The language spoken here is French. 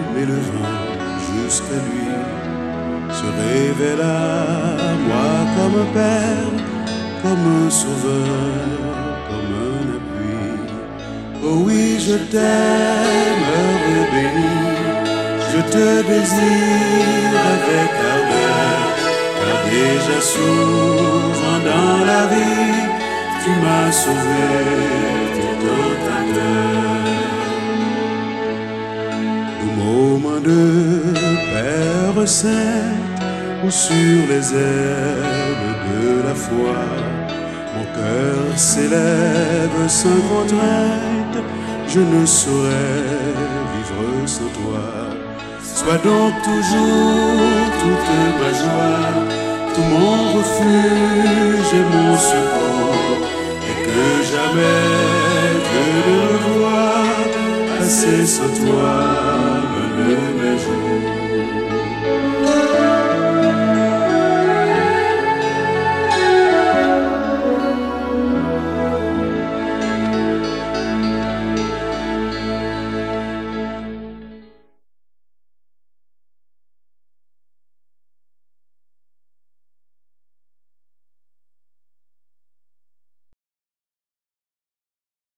m'élevant jusqu'à lui, se révèle à moi comme un père, comme un sauveur, comme un appui. Oh oui, je t'aime, heureux béni, je te désire avec ardeur, car déjà souvent dans la vie, tu m'as sauvé du tentateur. Au moment de Père Saint, ou sur les ailes de la foi, mon cœur s'élève sans contrainte, je ne saurais vivre sans toi. Sois donc toujours toute ma joie, tout mon refuge et mon secours, et que jamais je ne me vois passer sans toi.